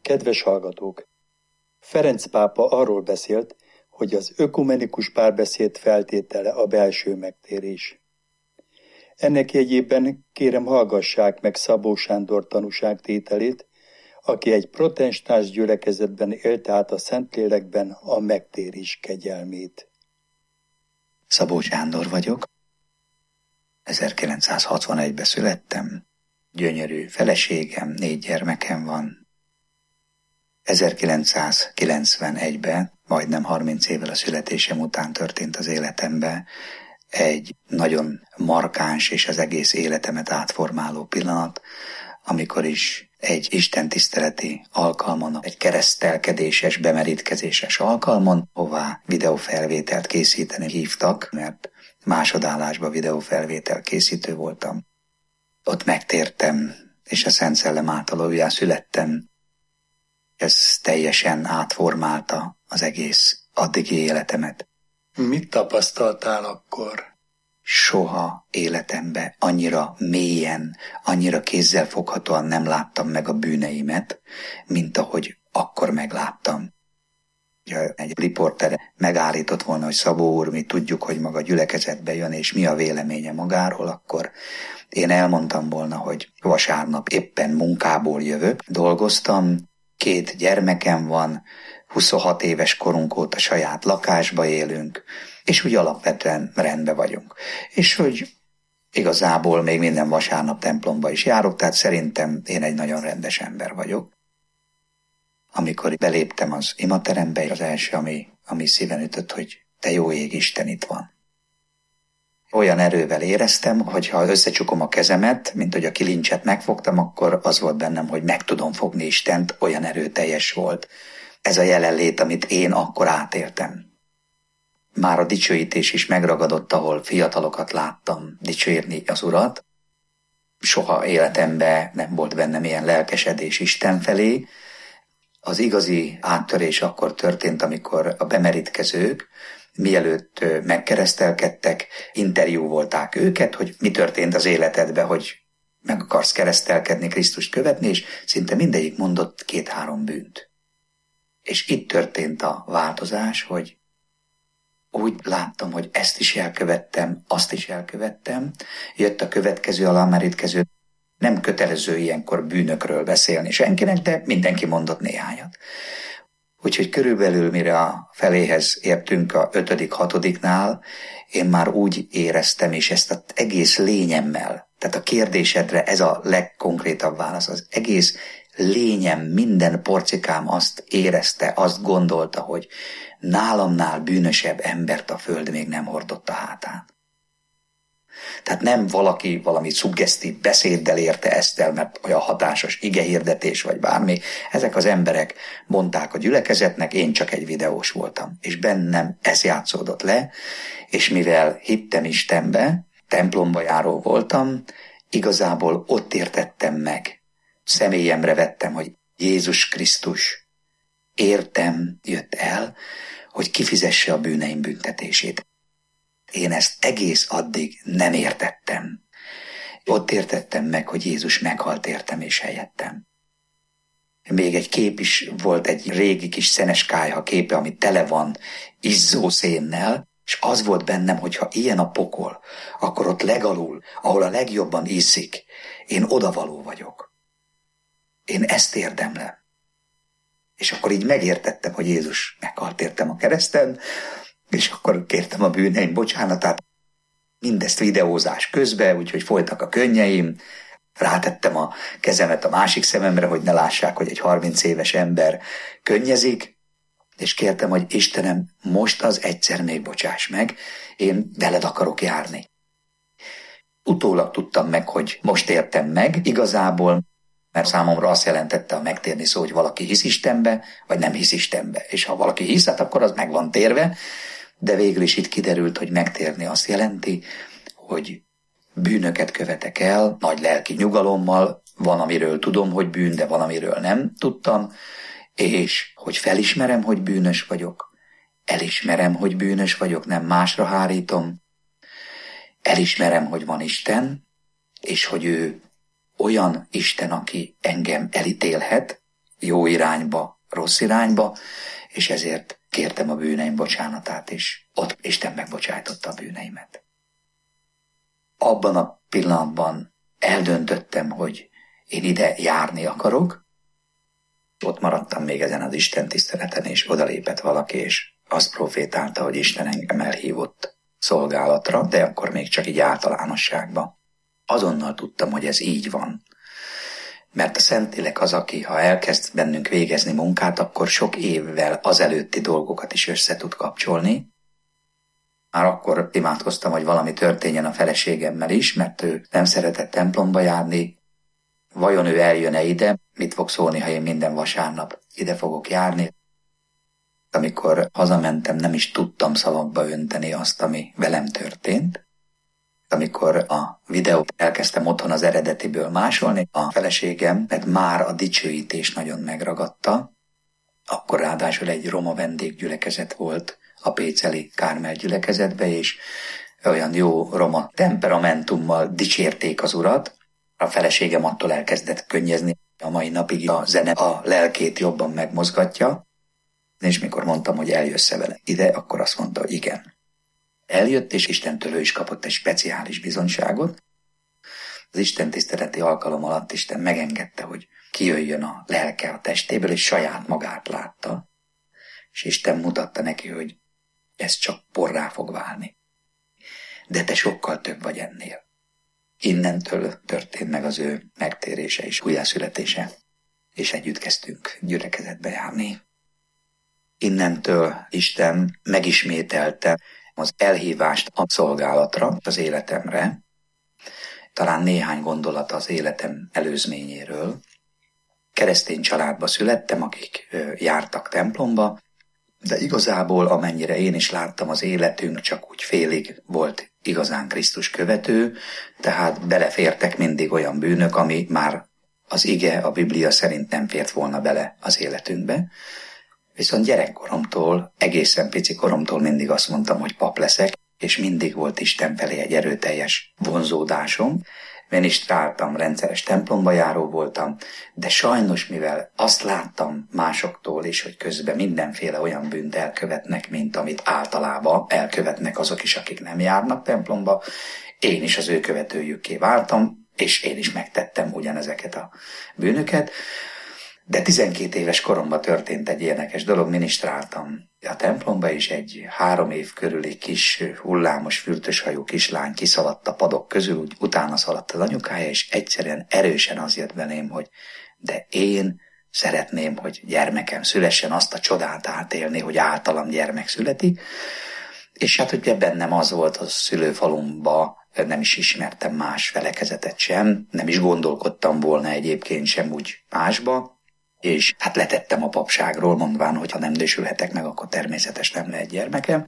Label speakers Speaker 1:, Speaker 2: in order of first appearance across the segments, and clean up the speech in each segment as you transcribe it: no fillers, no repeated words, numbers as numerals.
Speaker 1: Kedves hallgatók! Ferenc pápa arról beszélt, hogy az ökumenikus párbeszéd feltétele a belső megtérés. Ennek jegyében kérem hallgassák meg Szabó Sándor tanúságtételét, aki egy protestáns gyülekezetben élte át a Szentlélekben a megtérés kegyelmét.
Speaker 2: Szabó Sándor vagyok. 1961-ben születtem. Gyönyörű feleségem, 4 gyermekem van. 1991-ben, majdnem 30 évvel a születésem után történt az életemben egy nagyon markáns és az egész életemet átformáló pillanat, amikor is egy istentiszteleti alkalmon, egy keresztelkedéses, bemerítkezéses alkalmon, hová videófelvételt készíteni hívtak, mert másodállásban videófelvétel készítő voltam. Ott megtértem, és a Szent Szellem által újjászülettem. Ez teljesen átformálta az egész addigi életemet.
Speaker 1: Mit tapasztaltál akkor?
Speaker 2: Soha életemben annyira mélyen, annyira kézzelfoghatóan nem láttam meg a bűneimet, mint ahogy akkor megláttam. Ha egy riporter megállított volna, hogy Szabó úr, mi tudjuk, hogy maga gyülekezetbe jön, és mi a véleménye magáról, akkor én elmondtam volna, hogy vasárnap éppen munkából jövök, dolgoztam, 2 gyermekem van, 26 éves korunk óta saját lakásba élünk, és úgy alapvetően rendben vagyunk. És hogy igazából még minden vasárnap templomba is járok, tehát szerintem én egy nagyon rendes ember vagyok. Amikor beléptem az imaterembe, az első, ami szíven ütött, hogy te jó ég, Isten itt van. Olyan erővel éreztem, hogy ha összecsukom a kezemet, mint hogy a kilincset megfogtam, akkor az volt bennem, hogy meg tudom fogni Istent, olyan erőteljes volt. Ez a jelenlét, amit én akkor átéltem. Már a dicsőítés is megragadott, ahol fiatalokat láttam dicsérni az Urat. Soha életemben nem volt bennem ilyen lelkesedés Isten felé. Az igazi áttörés akkor történt, amikor a bemerítkezők, mielőtt megkeresztelkedtek, interjúvolták őket, hogy mi történt az életedben, hogy meg akarsz keresztelkedni, Krisztust követni, és szinte mindegyik mondott 2-3 bűnt. És itt történt a változás, hogy úgy láttam, hogy ezt is elkövettem, azt is elkövettem, jött a következő alámerítkező, nem kötelező ilyenkor bűnökről beszélni senkinek, de mindenki mondott néhányat. Úgyhogy körülbelül mire a feléhez értünk a 5.-6. Én már úgy éreztem, és ezt az egész lényemmel, tehát a kérdésedre ez a legkonkrétabb válasz, az egész lényem, minden porcikám azt érezte, azt gondolta, hogy nálamnál bűnösebb embert a föld még nem hordott a hátán. Tehát nem valaki valami szuggesztív beszéddel érte ezt el, mert olyan hatásos igehirdetés vagy bármi. Ezek az emberek mondták a gyülekezetnek, én csak egy videós voltam. És bennem ez játszódott le, és mivel hittem Istenbe, templomba járó voltam, igazából ott értettem meg. Személyemre vettem, hogy Jézus Krisztus értem jött el, hogy kifizesse a bűneim büntetését. Én ezt egész addig nem értettem. Ott értettem meg, hogy Jézus meghalt értem és helyettem. Még egy kép is volt, egy régi kis szenes kályha képe, ami tele van izzó szénnel, és az volt bennem, hogy ha ilyen a pokol, akkor ott legalul, ahol a legjobban iszik, én odavaló vagyok. Én ezt érdemlem. És akkor így megértettem, hogy Jézus meghalt értem a kereszten, és akkor kértem a bűneim bocsánatát. Mindezt videózás közben, úgyhogy folytak a könnyeim. Rátettem a kezemet a másik szememre, hogy ne lássák, hogy egy 30 éves ember könnyezik, és kértem, hogy Istenem, most az egyszer még bocsáss meg, én veled akarok járni. Utólag tudtam meg, hogy most értem meg igazából, mert számomra azt jelentette a megtérni szó, hogy valaki hisz Istenbe, vagy nem hisz Istenbe. És ha valaki hisz, hát akkor az meg van térve, de végül is itt kiderült, hogy megtérni azt jelenti, hogy bűnöket követek el, nagy lelki nyugalommal, van, amiről tudom, hogy bűn, de van, amiről nem tudtam, és hogy felismerem, hogy bűnös vagyok, elismerem, hogy bűnös vagyok, nem másra hárítom, elismerem, hogy van Isten, és hogy ő olyan Isten, aki engem elítélhet, jó irányba, rossz irányba, és ezért kértem a bűneim bocsánatát, és ott Isten megbocsájtotta a bűneimet. Abban a pillanatban eldöntöttem, hogy én ide járni akarok. Ott maradtam még ezen az Isten tiszteleten, és odalépett valaki, és azt profétálta, hogy Isten engem elhívott szolgálatra, de akkor még csak így általánosságban. Azonnal tudtam, hogy ez így van. Mert a Szentlélek az, aki ha elkezd bennünk végezni munkát, akkor sok évvel azelőtti dolgokat is össze tud kapcsolni. Már akkor imádkoztam, hogy valami történjen a feleségemmel is, mert ő nem szeretett templomba járni. Vajon ő eljön-e ide? Mit fog szólni, ha én minden vasárnap ide fogok járni? Amikor hazamentem, nem is tudtam szavakba önteni azt, ami velem történt. Amikor a videót elkezdtem otthon az eredetiből másolni, a feleségem, mert már a dicsőítés nagyon megragadta, akkor ráadásul egy roma vendéggyülekezet volt a péceli Kármel gyülekezetbe, és olyan jó roma temperamentummal dicsérték az Urat. A feleségem attól elkezdett könnyezni, a mai napig a zene a lelkét jobban megmozgatja, és mikor mondtam, hogy eljössz-e vele ide, akkor azt mondta, hogy igen. Eljött, és Istentől ő is kapott egy speciális bizonyságot. Az Isten tiszteleti alkalom alatt Isten megengedte, hogy kijöjjön a lelke a testéből, és saját magát látta. És Isten mutatta neki, hogy ez csak porrá fog válni. De te sokkal több vagy ennél. Innentől történt meg az ő megtérése és újjászületése, és együtt kezdtünk gyülekezetbe járni. Innentől Isten megismételte az elhívást a szolgálatra, az életemre, talán néhány gondolat az életem előzményéről. Keresztény családba születtem, akik jártak templomba, de igazából amennyire én is láttam, az életünk csak úgy félig volt igazán Krisztus követő, tehát belefértek mindig olyan bűnök, ami már az ige, a Biblia szerint nem fért volna bele az életünkbe. Viszont gyerekkoromtól, egészen pici koromtól mindig azt mondtam, hogy pap leszek, és mindig volt Isten felé egy erőteljes vonzódásom. Minisztráltam, rendszeres templomba járó voltam, de sajnos, mivel azt láttam másoktól is, hogy közben mindenféle olyan bűnt elkövetnek, mint amit általában elkövetnek azok is, akik nem járnak templomba, én is az ő követőjükké váltam, és én is megtettem ugyanezeket a bűnöket. De 12 éves koromban történt egy érdekes dolog, minisztráltam a templomba, és egy 3 év körüli kis hullámos, fürtöshajú kislány kiszaladt a padok közül, úgy utána szaladt az anyukája, és egyszerűen erősen az jött belém, hogy de én szeretném, hogy gyermekem szülessen, azt a csodát átélni, hogy általam gyermek születik. És hát ugye bennem az volt a szülőfalumba, nem is ismertem más felekezetet sem, nem is gondolkodtam volna egyébként sem úgy másba, és hát letettem a papságról, mondván, hogy ha nem nősülhetek meg, akkor természetes nem lehet gyermekem.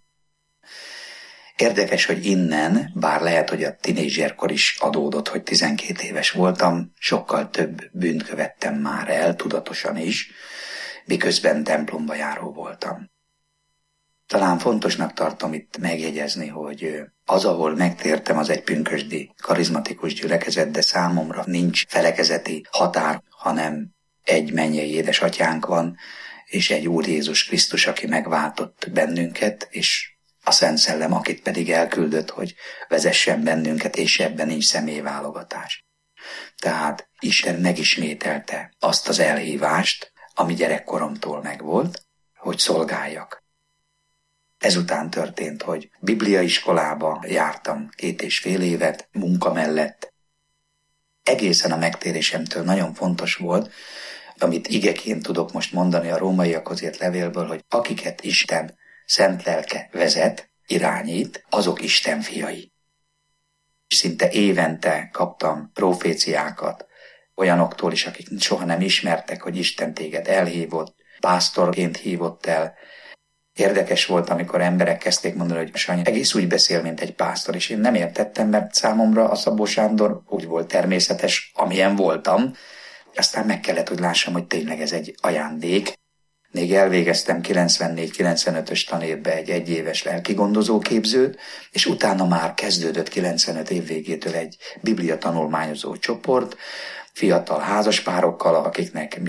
Speaker 2: Érdekes, hogy innen, bár lehet, hogy a tinédzserkor is adódott, hogy 12 éves voltam, sokkal több bűnt követtem már el, tudatosan is, miközben templomba járó voltam. Talán fontosnak tartom itt megjegyezni, hogy az, ahol megtértem, az egy pünkösdi, karizmatikus gyülekezet, de számomra nincs felekezeti határ, hanem egy mennyei édesatyánk van, és egy Úr Jézus Krisztus, aki megváltott bennünket, és a Szent Szellem, akit pedig elküldött, hogy vezessen bennünket, és ebben nincs személyválogatás. Tehát Isten megismételte azt az elhívást, ami gyerekkoromtól megvolt, hogy szolgáljak. Ezután történt, hogy bibliaiskolába jártam 2,5 évet, munka mellett. Egészen a megtérésemtől nagyon fontos volt, amit igeként tudok most mondani a rómaiakhoz írt levélből, hogy akiket Isten szent lelke vezet, irányít, azok Isten fiai. Szinte évente kaptam proféciákat olyanoktól is, akik soha nem ismertek, hogy Isten téged elhívott, pásztorként hívott el. Érdekes volt, amikor emberek kezdték mondani, hogy Sanyi egész úgy beszél, mint egy pásztor, és én nem értettem, mert számomra a Szabó Sándor úgy volt természetes, amilyen voltam. Aztán meg kellett, hogy lássam, hogy tényleg ez egy ajándék. Még elvégeztem 94-95-ös tanévbe egy egyéves lelkigondozó képzőt, és utána már kezdődött 95 év végétől egy biblia tanulmányozó csoport, fiatal házaspárokkal, akiknek mi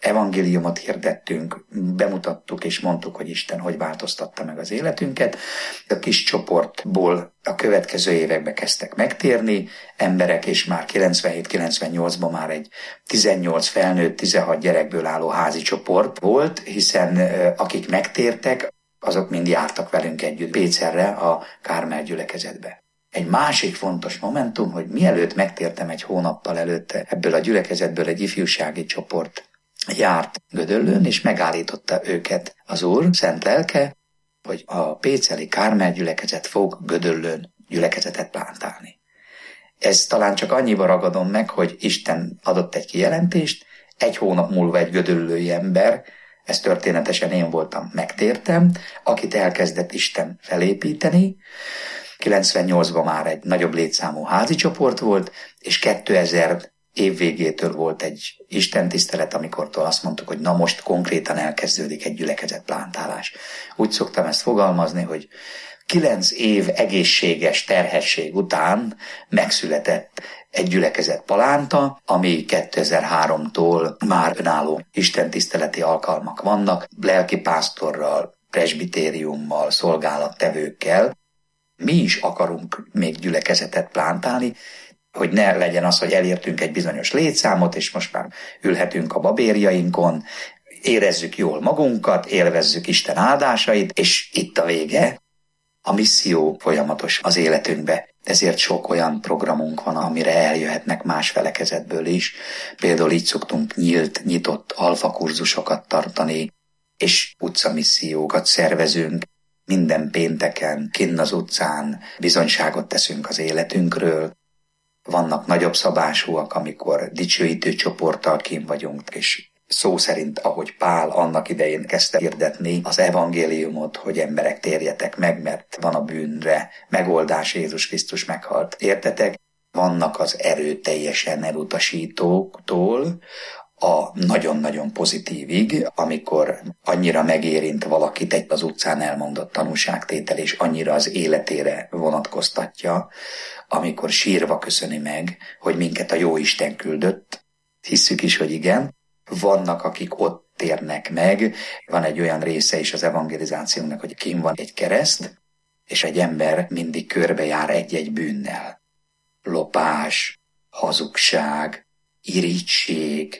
Speaker 2: evangéliumot hirdettünk, bemutattuk és mondtuk, hogy Isten hogy változtatta meg az életünket. A kis csoportból a következő években kezdtek megtérni emberek, és már 97-98-ban már egy 18 felnőtt, 16 gyerekből álló házi csoport volt, hiszen akik megtértek, azok mind jártak velünk együtt Pécerre, a Kármel gyülekezetbe. Egy másik fontos momentum, hogy mielőtt megtértem egy hónappal előtte, ebből a gyülekezetből egy ifjúsági csoport járt Gödöllőn, és megállította őket az Úr szent lelke, hogy a péceli Kármel gyülekezet fog Gödöllőn gyülekezetet plántálni. Ez talán csak annyiba ragadom meg, hogy Isten adott egy kijelentést, egy hónap múlva egy gödöllői ember, ez történetesen én voltam, megtértem, akit elkezdett Isten felépíteni. 98-ban már egy nagyobb létszámú házi csoport volt, és 2000 év végétől volt egy istentisztelet, amikortól azt mondtuk, hogy na most konkrétan elkezdődik egy gyülekezetplántálás. Úgy szoktam ezt fogalmazni, hogy 9 év egészséges terhesség után megszületett egy gyülekezet palánta, ami 2003-tól már önálló istentiszteleti alkalmak vannak, lelkipásztorral, presbitériummal, szolgálattevőkkel. Mi is akarunk még gyülekezetet plántálni, hogy ne legyen az, hogy elértünk egy bizonyos létszámot, és most már ülhetünk a babérjainkon, érezzük jól magunkat, élvezzük Isten áldásait, és itt a vége. A misszió folyamatos az életünkbe, ezért sok olyan programunk van, amire eljöhetnek más felekezetből is. Például így szoktunk nyitott alfakurzusokat tartani, és utcamissziókat szervezünk. Minden pénteken, kinn az utcán bizonyságot teszünk az életünkről. Vannak nagyobb szabásúak, amikor dicsőítő csoporttal kint vagyunk, és szó szerint, ahogy Pál annak idején kezdte hirdetni az evangéliumot, hogy emberek térjetek meg, mert van a bűnre megoldás, Jézus Krisztus meghalt. Értetek? Vannak az erőteljesen elutasítóktól a nagyon-nagyon pozitívig, amikor annyira megérint valakit egy az utcán elmondott tanúságtétel, és annyira az életére vonatkoztatja, amikor sírva köszöni meg, hogy minket a Jóisten küldött. Hisszük is, hogy igen. Vannak, akik ott térnek meg. Van egy olyan része is az evangelizációnak, hogy kint van egy kereszt, és egy ember mindig körbejár egy-egy bűnnel. Lopás, hazugság, irigység,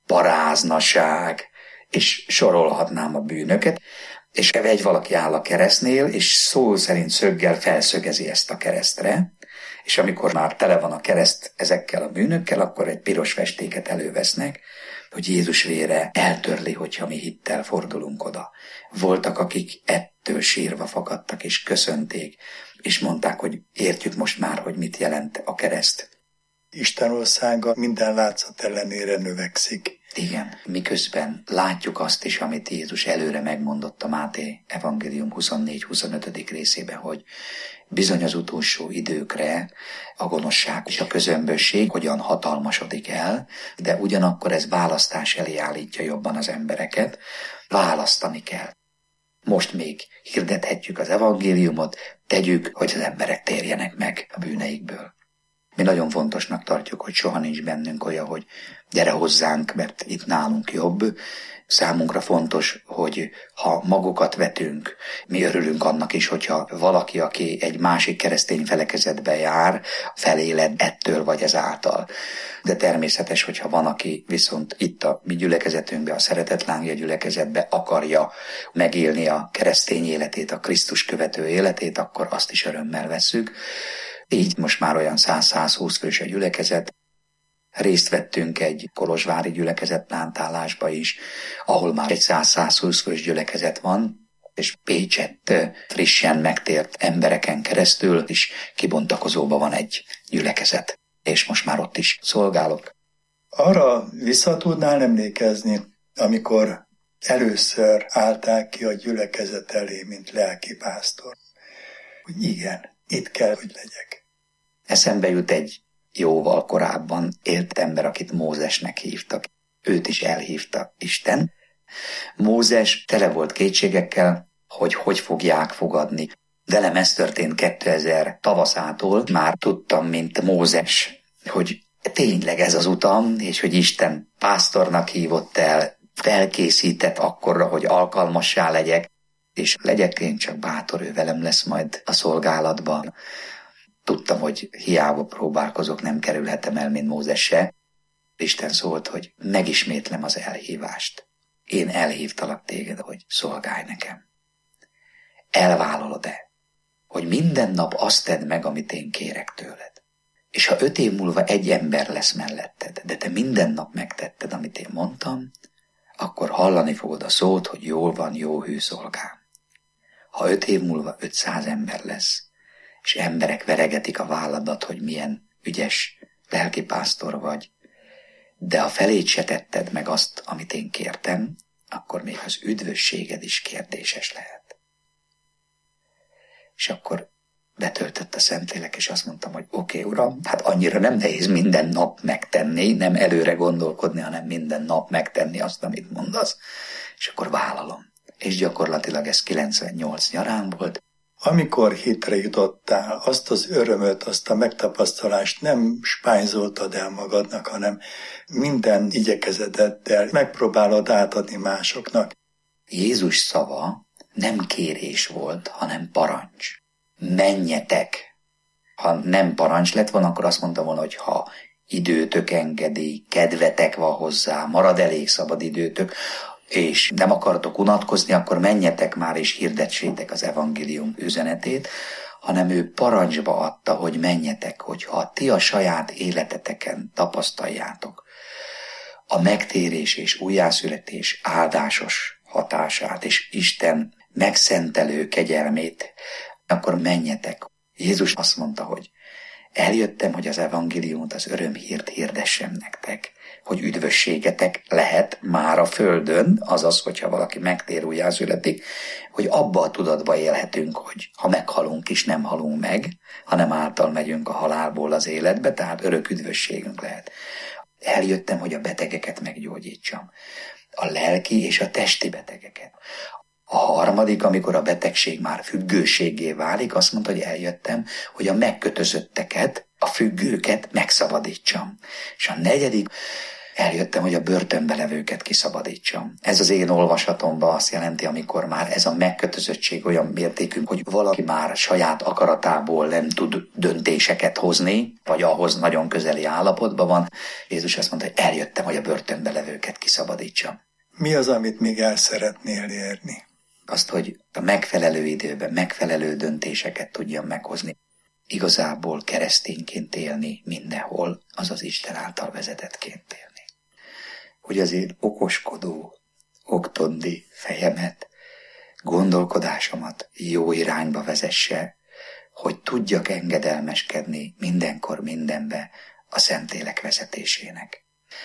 Speaker 2: paráznaság, és sorolhatnám a bűnöket, és egy valaki áll a keresztnél, és szó szerint szöggel felszögezi ezt a keresztre, és amikor már tele van a kereszt ezekkel a bűnökkel, akkor egy piros festéket elővesznek, hogy Jézus vére eltörli, hogyha mi hittel fordulunk oda. Voltak, akik ettől sírva fakadtak, és köszönték, és mondták, hogy értjük most már, hogy mit jelent a kereszt.
Speaker 1: Isten országa minden látszat ellenére növekszik.
Speaker 2: Igen, miközben látjuk azt is, amit Jézus előre megmondott a Máté evangélium 24-25. részében, hogy bizony az utolsó időkre a gonoszság és a közömbösség hogyan hatalmasodik el, de ugyanakkor ez választás elé állítja jobban az embereket. Választani kell. Most még hirdethetjük az evangéliumot, tegyük, hogy az emberek térjenek meg a bűneikből. Mi nagyon fontosnak tartjuk, hogy soha nincs bennünk olyan, hogy gyere hozzánk, mert itt nálunk jobb. Számunkra fontos, hogy ha magukat vetünk, mi örülünk annak is, hogyha valaki, aki egy másik keresztény felekezetbe jár, feléled ettől vagy ezáltal. De természetes, hogyha van, aki viszont itt a mi gyülekezetünkbe, a Szeretetlángja gyülekezetbe akarja megélni a keresztény életét, a Krisztus követő életét, akkor azt is örömmel vesszük. Így most már olyan 100-120 fős a gyülekezet. Részt vettünk egy kolozsvári gyülekezetplántálásba is, ahol már egy 100-120 fős gyülekezet van, és Pécsett frissen megtért embereken keresztül is kibontakozóban van egy gyülekezet, és most már ott is szolgálok.
Speaker 1: Arra vissza tudnál emlékezni, amikor először álltál ki a gyülekezet elé, mint lelkipásztor, hogy igen, itt kell, hogy legyek.
Speaker 2: Eszembe jut egy jóval korábban élt ember, akit Mózesnek hívtak. Őt is elhívta Isten. Mózes tele volt kétségekkel, hogy fogják fogadni. Velem ez történt 2000 tavaszától. Már tudtam, mint Mózes, hogy tényleg ez az utam, és hogy Isten pásztornak hívott el, felkészített akkorra, hogy alkalmassá legyek, és legyek én csak bátor, ő velem lesz majd a szolgálatban. Tudtam, hogy hiába próbálkozok, nem kerülhetem el, mint Mózes se. Isten szólt, hogy megismétlem az elhívást. Én elhívtalak téged, hogy szolgálj nekem. Elvállalod-e, hogy minden nap azt tedd meg, amit én kérek tőled? És ha 5 év múlva egy ember lesz melletted, de te minden nap megtetted, amit én mondtam, akkor hallani fogod a szót, hogy jól van, jó hű szolgám. Ha 5 év múlva 500 ember lesz, és emberek veregetik a válladat, hogy milyen ügyes lelkipásztor vagy, de ha felét se tetted meg azt, amit én kértem, akkor még az üdvösséged is kérdéses lehet. És akkor betöltött a Szentlélek, és azt mondtam, hogy oké, Uram, hát annyira nem nehéz minden nap megtenni, nem előre gondolkodni, hanem minden nap megtenni azt, amit mondasz, és akkor vállalom. És gyakorlatilag ez 98 nyarán volt.
Speaker 1: Amikor hitre jutottál, azt az örömöt, azt a megtapasztalást nem spányzoltad el magadnak, hanem minden igyekezeteddel megpróbálod átadni másoknak.
Speaker 2: Jézus szava nem kérés volt, hanem parancs. Menjetek! Ha nem parancs lett volna, akkor azt mondtam volna, hogy ha időtök engedi, kedvetek van hozzá, marad elég szabad időtök, és nem akartok unatkozni, akkor menjetek már és hirdessétek az evangélium üzenetét, hanem ő parancsba adta, hogy menjetek, hogyha ti a saját életeteken tapasztaljátok a megtérés és újjászületés áldásos hatását, és Isten megszentelő kegyelmét, akkor menjetek. Jézus azt mondta, hogy eljöttem, hogy az evangéliumot, az örömhírt hirdessem nektek, hogy üdvösségetek lehet már a földön, azaz, hogyha valaki megtér, újjászületik, hogy abba a tudatba élhetünk, hogy ha meghalunk is, nem halunk meg, hanem által megyünk a halálból az életbe, tehát örök üdvösségünk lehet. Eljöttem, hogy a betegeket meggyógyítsam, a lelki és a testi betegeket. A harmadik, amikor a betegség már függőséggé válik, azt mondta, hogy eljöttem, hogy a megkötözötteket, a függőket megszabadítsam. És a negyedik, eljöttem, hogy a börtönbe levőket kiszabadítsam. Ez az én olvasatomban azt jelenti, amikor már ez a megkötözöttség olyan mértékű, hogy valaki már saját akaratából nem tud döntéseket hozni, vagy ahhoz nagyon közeli állapotban van. Jézus azt mondta, hogy eljöttem, hogy a börtönbe levőket kiszabadítsam.
Speaker 1: Mi az, amit még el szeretnél érni?
Speaker 2: Azt, hogy a megfelelő időben megfelelő döntéseket tudjam meghozni. Igazából keresztényként élni mindenhol, azaz Isten által vezetettként élni. Hogy az én okoskodó, oktondi fejemet, gondolkodásomat jó irányba vezesse, hogy tudjak engedelmeskedni mindenkor mindenbe a Szentlélek vezetésének.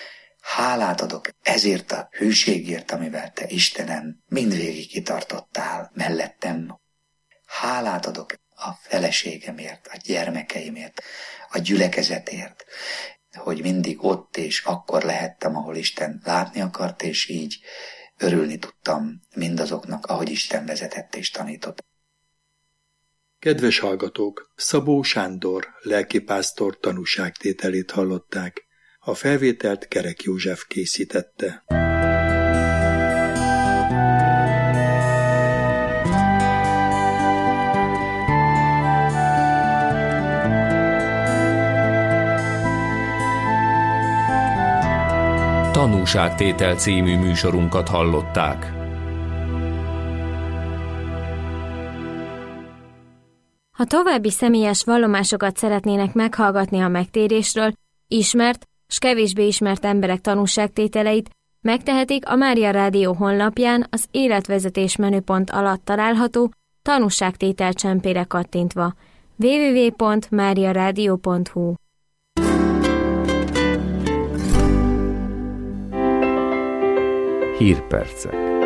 Speaker 2: Hálát adok ezért a hűségért, amivel te, Istenem, mindvégig kitartottál mellettem. Hálát adok a feleségemért, a gyermekeimért, a gyülekezetért, hogy mindig ott és akkor lehettem, ahol Isten látni akart, és így örülni tudtam mindazoknak, ahogy Isten vezetett és tanított.
Speaker 1: Kedves hallgatók, Szabó Sándor lelkipásztor tanúságtételét hallották. A felvételt Kerek József készítette.
Speaker 3: Tanúságtétel című műsorunkat hallották.
Speaker 4: Ha további személyes vallomásokat szeretnének meghallgatni a megtérésről, ismert s kevésbé ismert emberek tanúságtételeit, megtehetik a Mária Rádió honlapján az életvezetés menüpont alatt található tanúságtétel csempére kattintva. www.mariaradio.hu
Speaker 3: Hírpercek.